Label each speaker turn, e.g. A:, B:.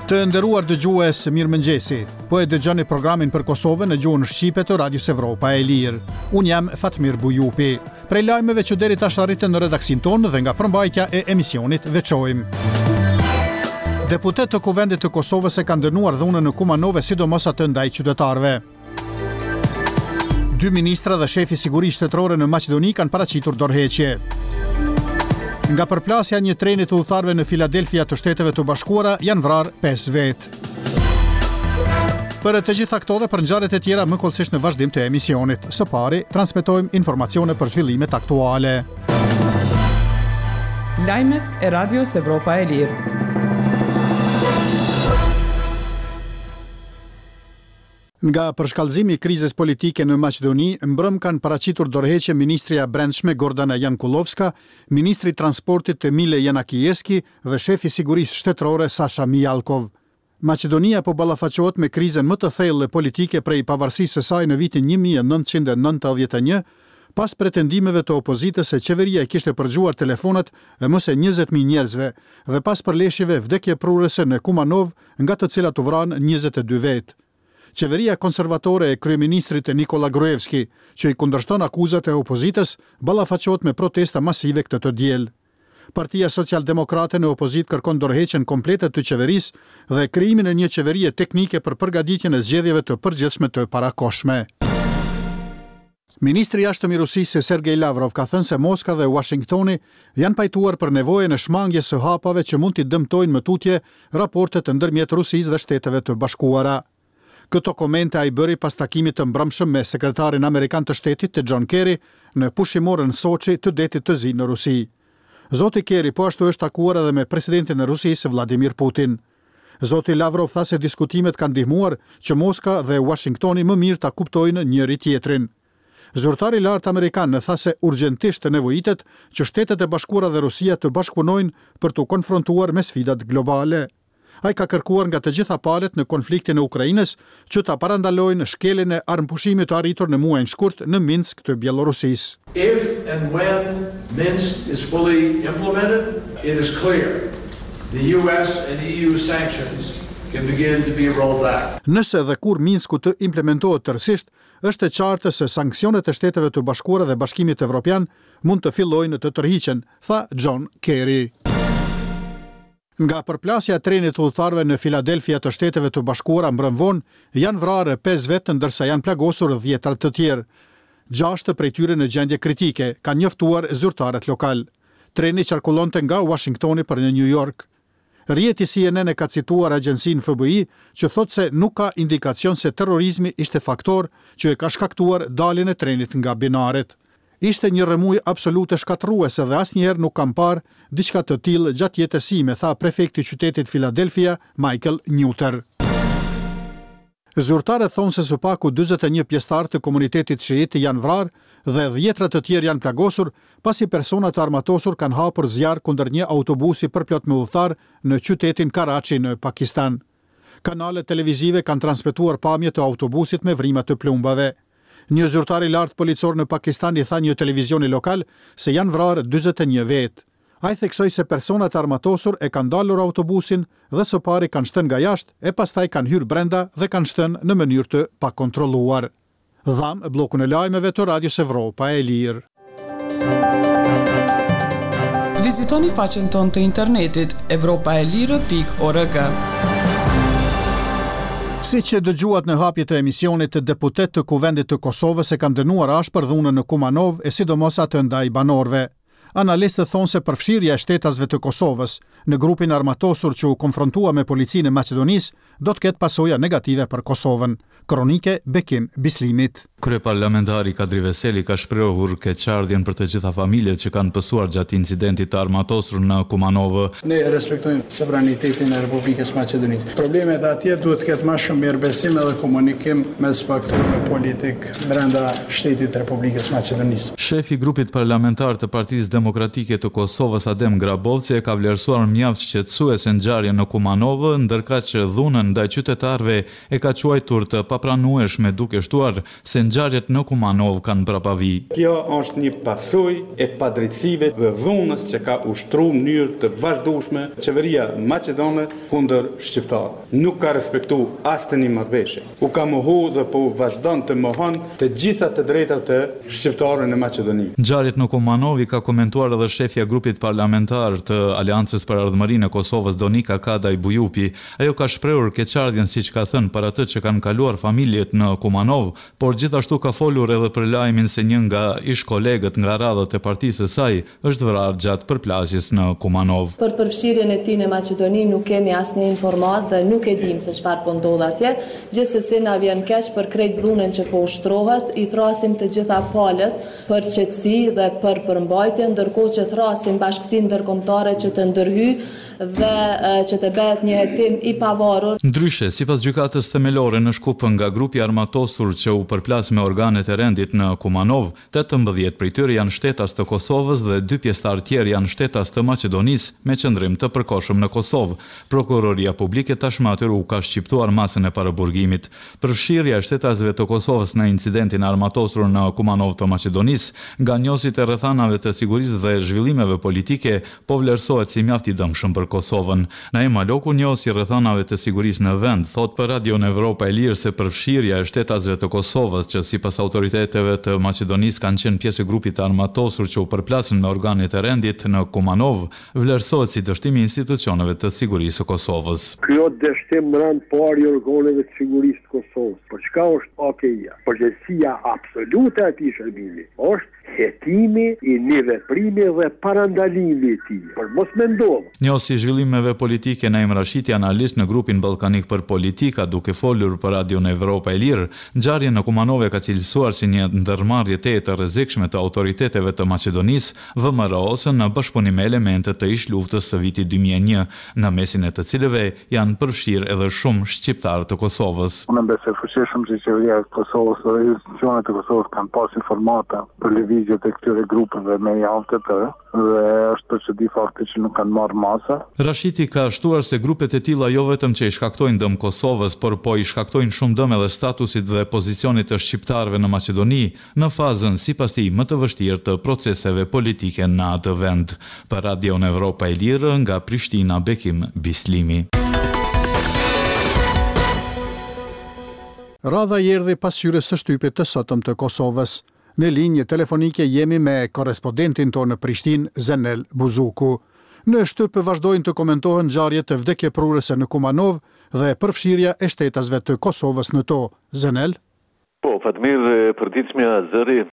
A: Të nderuar dëgjues, mirëmëngjesi. Po e dëgjoni programin për Kosovën në gjuhën shqipe të Radios Evropa e Lirë. Unë jam Fatmir Bujupi. Prej lajmeve që deri tash arritën në redaksin tonë dhe nga përmbajtja e emisionit veçojmë. Deputet të Kuvendit të Kosovës e kanë dënuar dhunën në Kumanove, sidomos atë ndaj qytetarëve. 2 ministra dhe shefi sigurisë shtetërore në Maqedoni kanë paraqitur dorëheqje. Nga përplasja një treni të udhëtarëve në Filadelfia të Shteteve të Bashkuara janë vrarë 5 vetë. Për të gjitha këto dhe për ngjarjet e tjera më kollësisht në vazhdim të emisionit. Së pari, transmetojmë informacione për zhvillimet aktuale.
B: Lajmet e Radios Evropa e Lirë.
A: Nga përshkallëzimi i krizës politike në Maqedoni, mbrëm kanë paraqitur dorëheqje ministrja e Brendshme Gordana Jankulovska, ministri i transportit Emile Janakieski dhe shefi i sigurisë shtetërore Sasha Mijalkov. Maqedonia po ballafaqohet me krizën më të thellë politike prej pavarësisë së saj në vitin 1991, pas pretendimeve të opozitës se qeveria e kishte përgjuar telefonat e mëse 20.000 njerëzve dhe pas përleshjeve vdekjeprurëse në Kumanov, nga të cilat u vranë 22 vetë. Qeveria konservatore e kryeministrit Nikola Gruevski, që i kundërshton akuzat e opozitës, ballafaqohet me protesta masive këtë diel. Partia Socialdemokrate në opozit kërkon dorëheqjen komplete të qeverisë dhe krijimin e një qeverie teknike për përgatitjen e zgjedhjeve të përgjithshme të parakohshme. Ministri i jashtëm i Rusisë Sergej Lavrov ka thënë se Moska dhe Washingtoni janë pajtuar për nevojën e shmangjes së hapave që mund t'i dëmtojnë më tutje raportet ndërmjet Rusisë dhe Shteteve të Bashkuara. Këto komente ai bëri pas takimit të mbrëmshëm me sekretarin amerikan të shtetit të John Kerry në pushimorën Sochi të detit të Zi në Rusi. Zoti Kerry po ashtu është takuar edhe me presidentin e Rusisë Vladimir Putin. Zoti Lavrov tha se diskutimet kanë ndihmuar që Moska dhe Washingtoni më mirë ta kuptojnë njëri tjetrin. Zyrtari i lartë amerikan tha se urgjentisht nevojitet që Shtetet e Bashkuara dhe Rusia të bashkëpunojnë për të konfrontuar me sfidat globale. Ai ka kërkuar nga të gjitha palët në konfliktin e Ukrainës që ta parandalojnë shkeljen e armëpushimit të arritur në muajin shkurt në Minsk të Bielorusisë.
C: If and when Minsk is fully implemented, it is clear the US and EU sanctions can begin to be rolled out.
A: Nëse dhe kur Minsku të implementohet tërësisht, është e qartë se sanksionet e Shteteve të Bashkuara dhe Bashkimit Evropian mund të fillojnë të tërhiqen, tha John Kerry. Nga përplasja e trenit të udhëtarëve në Filadelfia të Shteteve të Bashkuara mbrëm vonë, janë vrarë 5 vetë ndërsa janë plagosur 10 të tjerë. 6 prej tyre në gjendje kritike, kanë njoftuar zyrtarët lokal. Treni qarkullonte nga Washingtoni për në New York. Rjeti CNN e ka cituar agjensinë FBI që thotë se nuk ka indikacion se terrorizmi ishte faktor që e ka shkaktuar daljen e trenit nga binaret. Ishte një rrëmuj absolute shkatërruese dhe asnjëherë nuk kam parë diçka të tillë gjatë jetës sime, tha prefekti i qytetit Philadelphia, Michael Newter. Zyrtarët thonë se së paku 41 pjesëtar të komunitetit shiit janë vrarë dhe 10 të tjerë janë plagosur pasi persona të armatosur kanë hapur zjarr kundër një autobusi përplot me udhëtar në qytetin Karachi në Pakistan. Kanalet televizive kanë transmetuar pamje të autobusit me vrimat të plumbave. Një zyrtar i lartë policor në Pakistan i tha një televizioni lokal se janë vrarë 41 vetë. Ai theksoi se personat armatosur e kanë dalur autobusin dhe së pari kanë shtënë nga jashtë e pastaj kanë hyrë brenda dhe kanë shtënë në mënyrë të pakontrolluar. Dham bllokun e lajmeve të Radios Evropa e Lirë.
B: Vizitoni faqen tonë të internetit evropaelire.org.
A: Si që dëgjuat në hapje të emisionit, deputet të Kuvendit të Kosovës e kanë dënuar ashpër dhunën në Kumanov e sidomos atë ndaj banorëve. Analistët thonë se përfshirja e shtetasve të Kosovës në grupin armatosur që u konfrontua me policinë e Maqedonisë do të ketë pasoja negative për Kosovën. Kronike Bekim Bislimit.
D: Kryeparlamentari Kadri Veseli ka shprehur keqardhjen për të gjitha familjet që kanë pësuar gjatë incidentit të armatosur në Kumanovë.
E: Ne respektojmë sovranitetin e Republikës Maqedonisë. Problemet atje duhet të ketë më shumë mirëbesim edhe komunikim mes faktorëve politik brenda shtetit të Republikës Maqedonisë.
D: Shefi i grupit parlamentar të Partisë Demokratike të Kosovës Adem Grabovci e ka vlerësuar mjaft shqetësuese ngjarjen në Kumanovë, ndërkaq që dhunën ndaj qytetarëve e ka quajtur të papranueshme, duke shtuar se ngjarjet në Kumanov kanë prapavi.
F: Kjo është një pasojë e padrejtësive dhe dhunës që ka ushtruar në mënyrë të vazhdueshme qeveria maqedone kundër shqiptarëve. Nuk ka respektuar asnjë marrëveshje. U ka mohu dhe po vazhdon të mohon të gjitha të drejtat e shqiptarëve në Maqedoni.
D: Ngjarjet në Kumanov i ka komentuar edhe shefja e grupit parlamentar të Aleancës për Ardhmërinë e Kosovës, Donika Kadaj Bujupi. Ajo ka shprehur keqardhjen siç ka thënë për atë që kanë kaluar familjet në Kumanov, por gjithashtu ka folur edhe për lajmin se një nga ish kolegët nga radhët e partisë së saj është vrarë gjatë përplasjes në Kumanov.
G: Për përfshirjen e tij në Maqedoni nuk kemi asnjë informatë dhe nuk e dim se çfarë po ndodh atje. Gjithsesi na vjen keq për krejt dhunën që po ushtrohet, i thrasim të gjitha palët për qetësi dhe për përmbajtje, ndërkohë që thrasim bashkësinë ndërkombëtare që të ndërhyjë dhe që të bëhet një hetim i pavarur.
D: Ndryshe, sipas gjykatës themelore në Shkup nga grupi armatosur që u përplas me organet e rendit në Kumanov, 18 prej tyre janë shtetas të Kosovës dhe 2 pjesëtar tjerë janë shtetas të Maqedonisë me qëndrim të përkohshëm në Kosovë. Prokuroria publike tashmë atyre u ka shqiptuar masën e paraburgimit. Përfshirja e shtetasëve të Kosovës në incidentin armatosur në Kumanov të Maqedonisë nga njohësit e rrethanave të sigurisë dhe zhvillimeve politike po vlerësohet si mjaft i dëmshëm për Kosovën. Naim Aloku, njohësi i rrethanave të sigurisë në vend, thot për Radion Evropa e Lirë se përfshirja e shtetasëve të Kosovës që sipas autoriteteve të Maqedonisë kanë qenë pjesë e grupit të armatosur që u përplasën me organet e rendit në Kumanov, vlerësohet si dështim i institucioneve të sigurisë së Kosovës.
H: Kjo dështim rënd parë i organeve të sigurisë të Kosovës. Për çka është AKI-ja? Përgjegjësia absolute e atij shërbimi është hetimi i një veprimi dhe parandalimi i tij. Por mos mendoj.
D: Njohësi i zhvillimeve politike Naim Rashiti, analist në grupin ballkanik për politika, duke folur për Radion Evropa e Lirë, ngjarja në Kumanov ka cilësuar si një ndërmarrje të rrezikshme të autoriteteve të Maqedonisë, VMRO-së në bashkëpunim me elemente të ish luftës së vitit 2001, në mesin e të cilëve janë përfshirë edhe shumë shqiptarë të Kosovës.
I: Unë besoj fuqishëm që qeveria e Kosovës dhe institucionet e Kosovës kanë pas informata për lëvizjet e këtyre grupeve me javë të tërë dhe është përçëdi fakti që nuk kanë marrë masa.
D: Rashiti ka shtuar se grupet e tilla jo vetëm që i shkaktojnë dëm Kosovës, por po i shkaktojnë shumë dëm edhe statusit dhe pozicionit të shqiptarëve në Maqedoni në fazën sipas tij më të vështirë të proceseve politike në atë vend. Për Radion Evropa e Lirë nga Prishtina, Bekim Bislimi.
A: Radha i erdhi pas hyrjes së shtypit të sotëm të Kosovës. Në linjë telefonike jemi me korrespondentin tonë në Prishtinë, Zenel Buzuku. Në shtyp vazhdojnë të komentohen ngjarjet të vdekjeprurëse në Kumanov dhe përfshirja e shtetasëve të Kosovës në to. Zenel?
J: Po, Fatmir, përditshmja zëri